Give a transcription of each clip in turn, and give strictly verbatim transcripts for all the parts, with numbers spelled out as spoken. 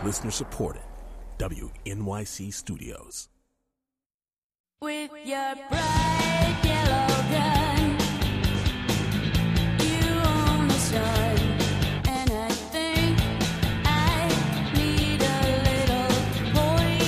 Listener supported. W N Y C Studios. With your bright yellow gun, you own the sun, and I think I need a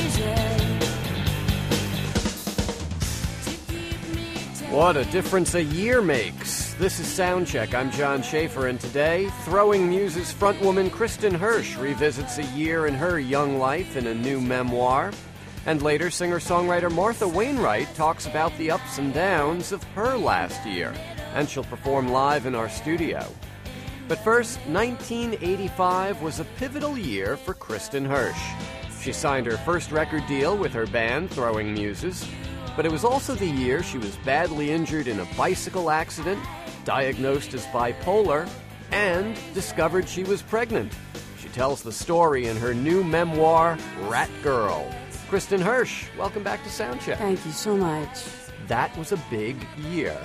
little poison to keep me down. What a difference a year makes. This is Soundcheck. I'm John Schaefer, and today, Throwing Muses frontwoman Kristin Hersh revisits a year in her young life in a new memoir. And later, singer-songwriter Martha Wainwright talks about the ups and downs of her last year, and she'll perform live in our studio. But first, nineteen eighty-five was a pivotal year for Kristin Hersh. She signed her first record deal with her band, Throwing Muses, but it was also the year she was badly injured in a bicycle accident, diagnosed as bipolar, and discovered she was pregnant. She tells the story in her new memoir, Rat Girl. Kristin Hersh, welcome back to Soundcheck. Thank you so much. That was a big year.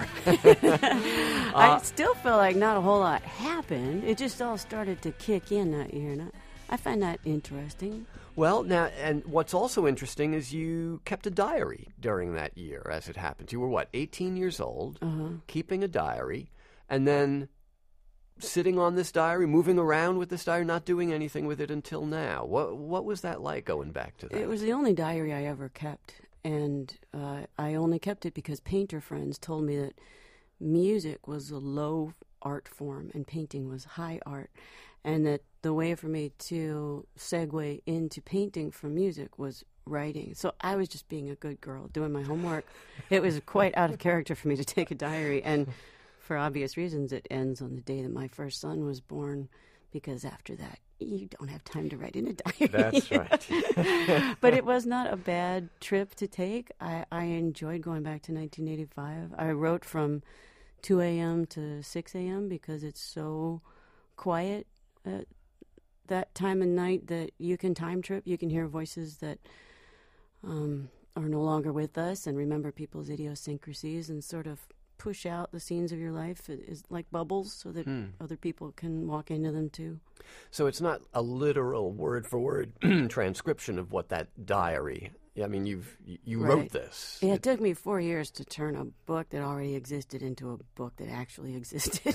I still feel like not a whole lot happened. It just all started to kick in that year, and I, I find that interesting. Well, now, and what's also interesting is you kept a diary during that year, as it happens. You were, what, eighteen years old, Uh-huh. keeping a diary, and then sitting on this diary, moving around with this diary, not doing anything with it until now. What what was that like, going back to that? It was the only diary I ever kept, and uh, I only kept it because painter friends told me that music was a low art form and painting was high art, and that the way for me to segue into painting from music was writing. So I was just being a good girl, doing my homework. It was quite out of character for me to take a diary, and for obvious reasons, it ends on the day that my first son was born, because after that, you don't have time to write in a diary. That's right. But it was not a bad trip to take. I, I enjoyed going back to nineteen eighty-five. I wrote from two a.m. to six a.m. because it's so quiet at that time of night that you can time trip. You can hear voices that um, are no longer with us and remember people's idiosyncrasies and sort of push out the scenes of your life is like bubbles so that Hmm. other people can walk into them too. So it's not a literal word-for-word transcription of what that diary. I mean, you've you wrote Right. this. Yeah, it took me four years to turn a book that already existed into a book that actually existed.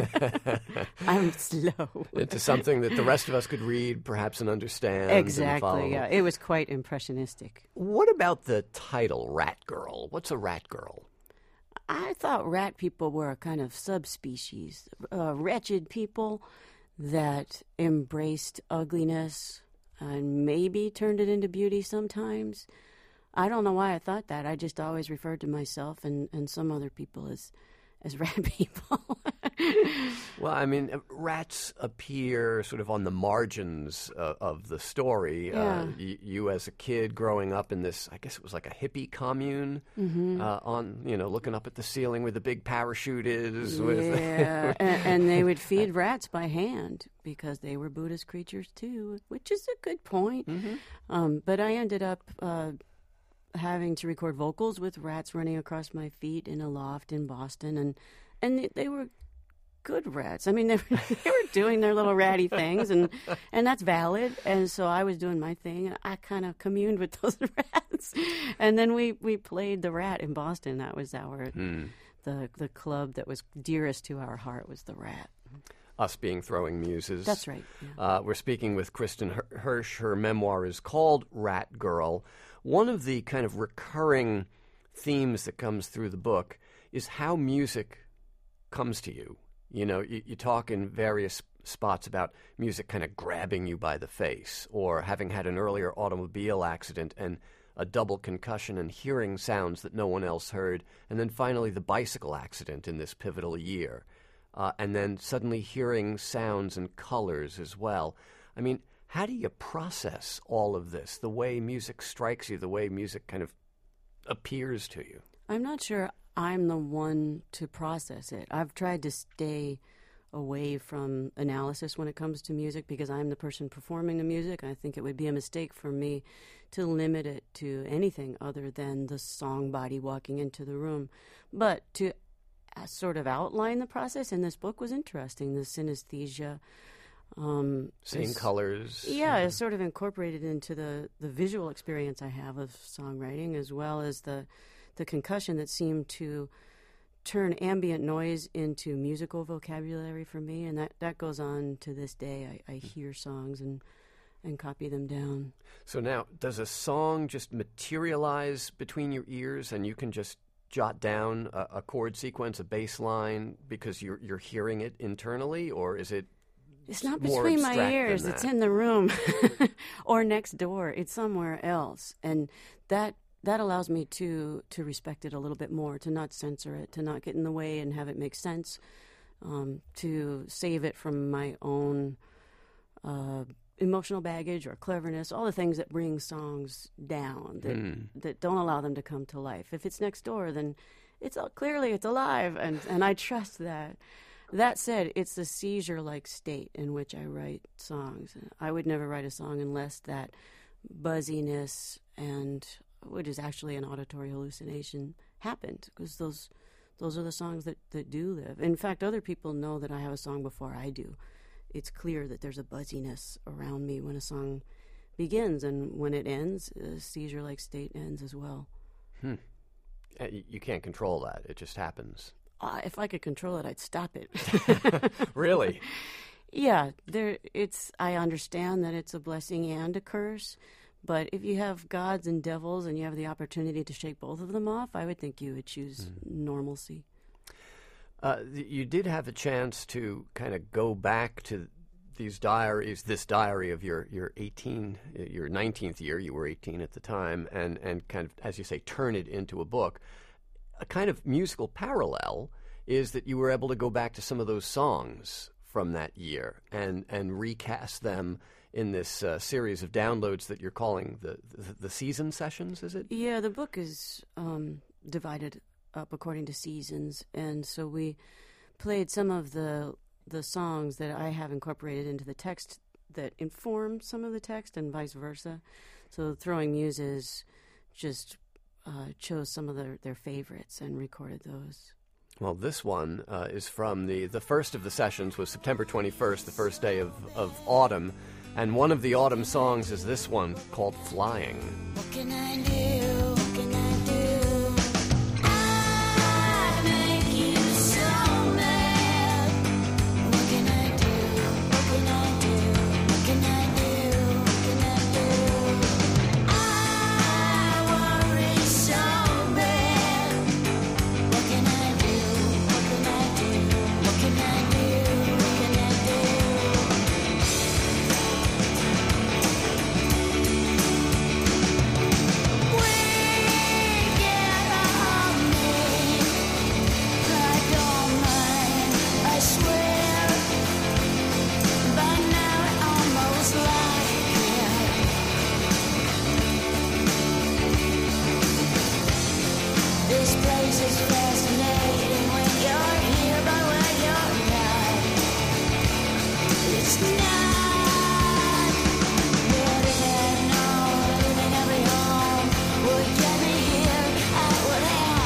I'm slow. Into something that the rest of us could read, perhaps, and understand. and follow. Exactly, yeah. It was quite impressionistic. What about the title, Rat Girl? What's a rat girl? I thought rat people were a kind of subspecies, uh, wretched people that embraced ugliness and maybe turned it into beauty sometimes. I don't know why I thought that. I just always referred to myself and, and some other people as, as rat people. Well, I mean, rats appear sort of on the margins uh, of the story. Yeah. Uh, y- you, as a kid, growing up in this, I guess it was like a hippie commune, Mm-hmm. uh, on you know, looking up at the ceiling where the big parachute is. With Yeah, and, and they would feed rats by hand because they were Buddhist creatures too, which is a good point. Mhm. Um, but I ended up uh, having to record vocals with rats running across my feet in a loft in Boston, and and they were good rats. I mean, they were, they were doing their little ratty things, and and that's valid. And so I was doing my thing, and I kind of communed with those rats. And then we, we played the Rat in Boston. That was our Hmm. the the club that was dearest to our heart was the Rat. Us being Throwing Muses. That's right. Yeah. Uh, we're speaking with Kristin Her- Hersh. Her memoir is called Rat Girl. One of the kind of recurring themes that comes through the book is how music comes to you. You know, you, you talk in various spots about music kind of grabbing you by the face, or having had an earlier automobile accident and a double concussion and hearing sounds that no one else heard, and then finally the bicycle accident in this pivotal year. Uh, and then suddenly hearing sounds and colors as well. I mean, how do you process all of this, the way music strikes you, the way music kind of appears to you? I'm not sure I'm the one to process it. I've tried to stay away from analysis when it comes to music because I'm the person performing the music. I think it would be a mistake for me to limit it to anything other than the song body walking into the room. But to uh, sort of outline the process in this book was interesting, the synesthesia Um, Same it's- colors. Yeah, it's sort of incorporated into the, the visual experience I have of songwriting, as well as the the concussion that seemed to turn ambient noise into musical vocabulary for me, and that, that goes on to this day. I, I hear songs and and copy them down. So now, does a song just materialize between your ears, and you can just jot down a, a chord sequence, a bass line, because you're you're hearing it internally, or is it? It's not more between my abstract than ears. It's that? in the room or next door. It's somewhere else, and that that allows me to to respect it a little bit more, to not censor it, to not get in the way and have it make sense, um, to save it from my own uh, emotional baggage or cleverness, all the things that bring songs down, that Hmm. that don't allow them to come to life. If it's next door, then it's uh, clearly it's alive, and and I trust that. That said, it's the seizure-like state in which I write songs. I would never write a song unless that buzziness, and which is actually an auditory hallucination, happened, because those those are the songs that, that do live. In fact, other people know that I have a song before I do. It's clear that there's a buzziness around me when a song begins, and when it ends, a seizure-like state ends as well. Uh, y- You can't control that. It just happens. Uh, if I could control it, I'd stop it. Really? Yeah, there. It's. I understand that it's a blessing and a curse, but if you have gods and devils and you have the opportunity to shake both of them off, I would think you would choose normalcy. Uh, th- you did have a chance to kind of go back to these diaries, this diary of your, your eighteen, your nineteenth year, you were eighteen at the time, and, and kind of, as you say, turn it into a book. A kind of musical parallel is that you were able to go back to some of those songs from that year and, and recast them in this uh, series of downloads that you're calling the, the, the season sessions, is it? Yeah, the book is um, divided up according to seasons, and so we played some of the the songs that I have incorporated into the text that inform some of the text, and vice versa. So Throwing Muses just uh, chose some of their, their favorites and recorded those. Well, this one uh, is from the, the first of the sessions was September twenty-first, the first day of, of autumn, and one of the autumn songs is this one called Flying. What can I do? What can I do? I make you so mad. What can I do? What can I do? What can I do? What can I do? I worry so bad. What can I do? What can I do? What can I do? What can I We get on me. I don't mind, I swear. By now I almost like it. This place is fascinating when you're here, but when you're not, it's not. Living at home, living every home would get me here. I would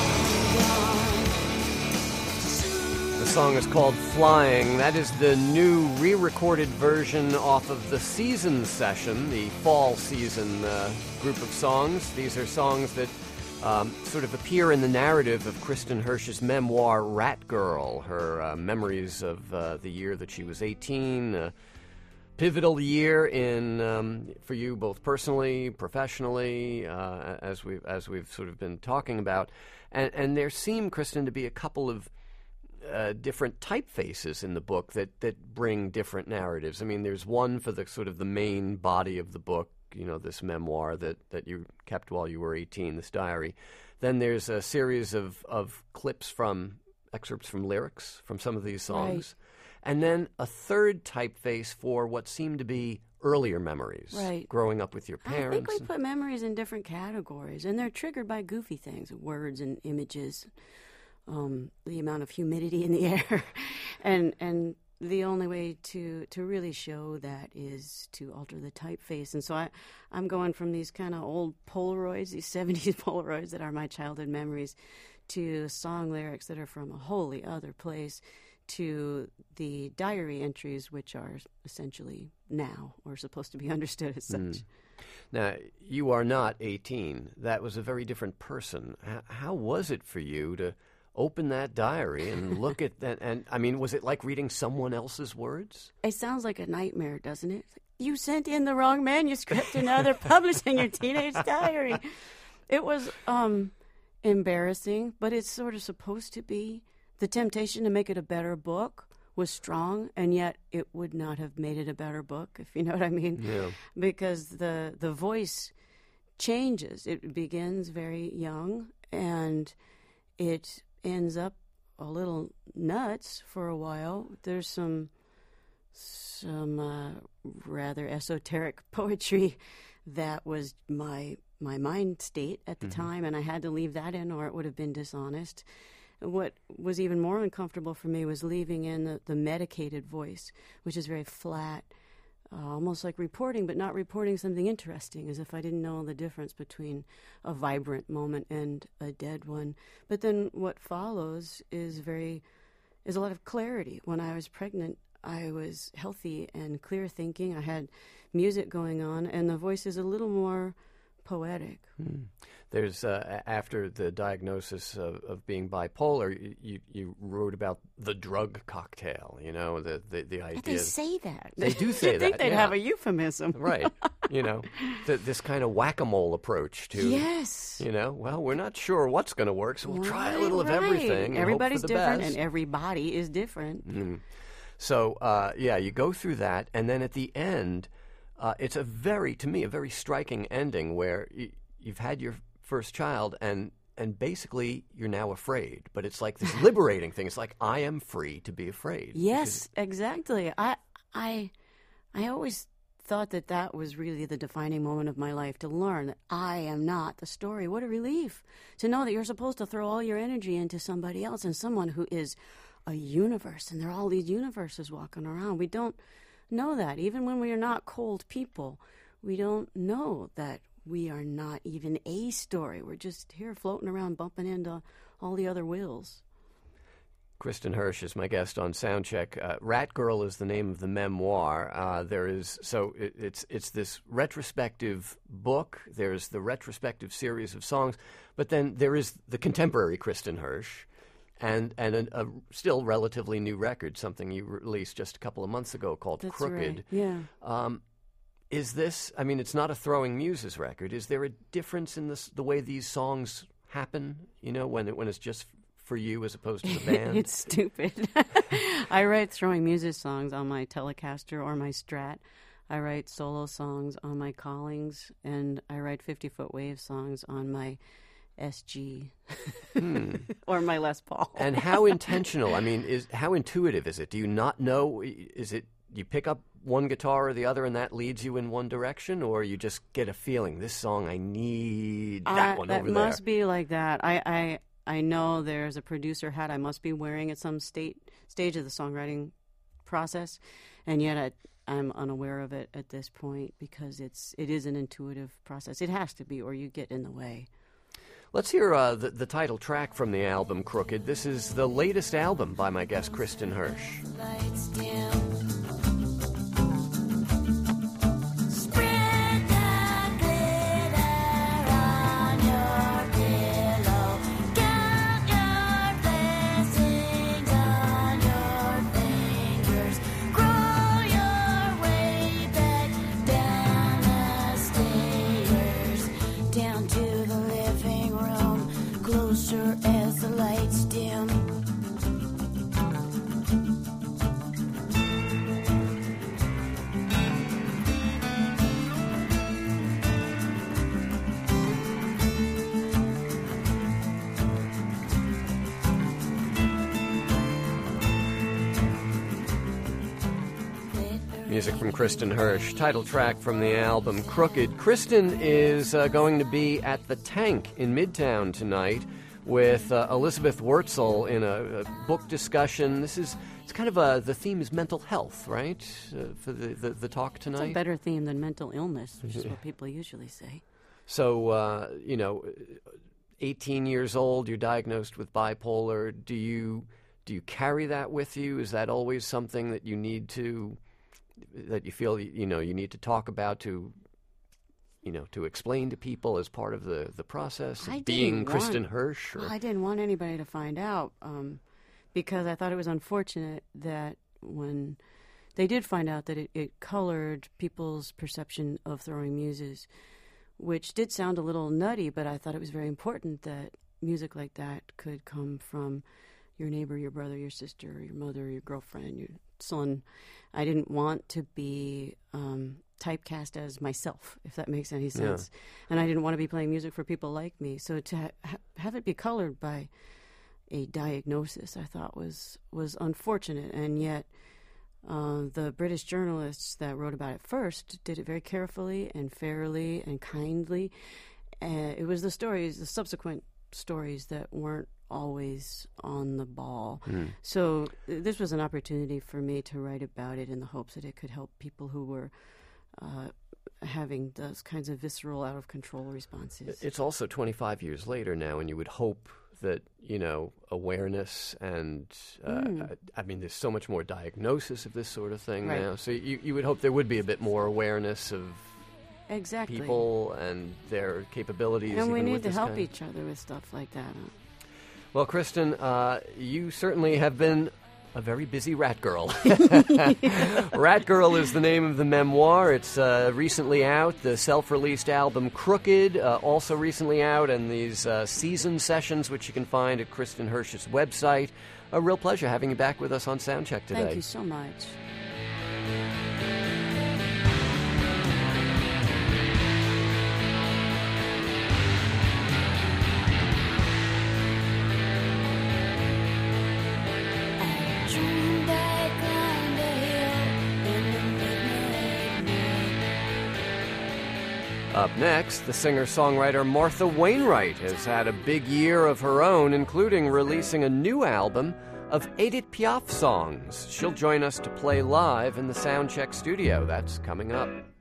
have gone. The song is called Flying. That is the new re-recorded version off of the season session, the fall season uh, group of songs. These are songs that um, sort of appear in the narrative of Kristen Hirsch's memoir, Rat Girl, her uh, memories of uh, the year that she was eighteen, uh, pivotal year in um, for you both personally, professionally, uh, as we've as we've sort of been talking about, and and there seem, Kristen, to be a couple of uh, different typefaces in the book that that bring different narratives. I mean, there's one for the sort of the main body of the book, you know, this memoir that that you kept while you were eighteen, this diary. Then there's a series of of clips from excerpts from lyrics from some of these songs. And then a third typeface for what seemed to be earlier memories, Right. growing up with your I think parents. we put memories in different categories, and they're triggered by goofy things, words and images, um, the amount of humidity in the air, and and the only way to, to really show that is to alter the typeface. And so I, I'm going from these kind of old Polaroids, these seventies Polaroids that are my childhood memories, to song lyrics that are from a wholly other place, to the diary entries, which are essentially now, or supposed to be understood as such. Mm. Now, you are not eighteen. That was a very different person. H- how was it for you to open that diary and look at that? And, I mean, was it like reading someone else's words? It sounds like a nightmare, doesn't it? You sent in the wrong manuscript and now they're publishing your teenage diary. It was um, embarrassing, but it's sort of supposed to be. The temptation to make it a better book was strong, and yet it would not have made it a better book, if you know what I mean. Yeah. Because the the voice changes. It begins very young, and it ends up a little nuts for a while. There's some some uh, rather esoteric poetry that was my my mind state at the Mm-hmm. time, and I had to leave that in, or it would have been dishonest. What was even more uncomfortable for me was leaving in the, the medicated voice, which is very flat, uh, almost like reporting, but not reporting something interesting, as if I didn't know the difference between a vibrant moment and a dead one. But then what follows is very is a lot of clarity. When I was pregnant, I was healthy and clear thinking. I had music going on, and the voice is a little more poetic. Hmm. There's uh, after the diagnosis of, of being bipolar, you, you you wrote about the drug cocktail. You know, the the, the idea. But they say that. They do say You'd think that, they'd yeah. have a euphemism. Right. You know, th- this kind of whack-a-mole approach to. Yes. You know, well, we're not sure what's going to work, so we'll try a little of Right, right. everything. And Everybody's hope for the different, best. and everybody is different. Mm. So, uh, yeah, you go through that, and then at the end, uh, it's a very, to me, a very striking ending where y- you've had your first child, and and basically you're now afraid. But it's like this liberating thing. It's like, I am free to be afraid. Yes, exactly. I, I, I always thought that that was really the defining moment of my life, to learn that I am not the story. What a relief to know that you're supposed to throw all your energy into somebody else, and someone who is a universe, and there are all these universes walking around. We don't know that. Even when we are not cold people, we don't know that we are not even a story. We're just here floating around, bumping into all the other wills. Kristen Hirsch is my guest on Soundcheck. Uh, Rat Girl is the name of the memoir. Uh, there is so it, it's it's this retrospective book. There's the retrospective series of songs, but then there is the contemporary Kristen Hirsch, and and a, a still relatively new record, something you released just a couple of months ago called That's Crooked. right. Yeah. Um, is this? I mean, it's not a Throwing Muses record. Is there a difference in this, the way these songs happen? You know, when it, when it's just for you as opposed to the band? It's stupid. I write Throwing Muses songs on my Telecaster or my Strat. I write solo songs on my Collings, and I write fifty-foot wave songs on my S G Hmm. or my Les Paul. And how intentional? I mean, is how intuitive is it? Do you not know? Is it you pick up one guitar or the other, and that leads you in one direction, or you just get a feeling? This song, I need that I- one that over must there. be like that. I, I I know there's a producer hat I must be wearing at some state stage of the songwriting process, and yet I, I'm unaware of it at this point because it's it is an intuitive process. It has to be, or you get in the way. Let's hear uh, the, the title track from the album Crooked. This is the latest album by my guest Kristen Hirsch. Lights dim. Spread the glitter on your pillow. Count your blessings on your fingers. Grow your way back down the stairs, down to the living room, closer as the lights dim. Music from Kristen Hirsch, title track from the album Crooked. Kristen is uh, going to be at the Tank in Midtown tonight with uh, Elizabeth Wurtzel in a, a book discussion. This is, it's kind of a, the theme is mental health, right, uh, for the, the, the talk It's tonight? a better theme than mental illness, which is what people usually say. So, uh, you know, eighteen years old, you're diagnosed with bipolar. Do you do you carry that with you? Is that always something that you need to, that you feel, you know, you need to talk about to, you know, to explain to people as part of the, the process of I being didn't Kristen want- Hirsch? Or, Well, I didn't want anybody to find out um, because I thought it was unfortunate that when they did find out that it, it colored people's perception of Throwing Muses, which did sound a little nutty, but I thought it was very important that music like that could come from your neighbor, your brother, your sister, your mother, your girlfriend, your son. I didn't want to be um, typecast as myself, if that makes any sense. Yeah. And I didn't want to be playing music for people like me. So to ha- ha- have it be colored by a diagnosis, I thought was was unfortunate. And yet uh, the British journalists that wrote about it first did it very carefully and fairly and kindly. Uh, it was the stories, the subsequent stories that weren't always on the ball. Mm. So th- this was an opportunity for me to write about it in the hopes that it could help people who were uh, having those kinds of visceral, out-of-control responses. It's also twenty-five years later now, and you would hope that, you know, awareness and, uh, mm. I mean, there's so much more diagnosis of this sort of thing right. now. So you, you would hope there would be a bit more awareness of exactly. people and their capabilities. And we even need with to this help kind. each other with stuff like that. Huh? Well, Kristen, uh, you certainly have been a very busy rat girl. Rat Girl is the name of the memoir. It's uh, recently out. The self-released album Crooked, uh, also recently out, and these uh, season sessions, which you can find at Kristen Hirsch's website. A real pleasure having you back with us on Soundcheck today. Thank you so much. Up next, the singer-songwriter Martha Wainwright has had a big year of her own, including releasing a new album of Edith Piaf songs. She'll join us to play live in the Soundcheck studio. That's coming up.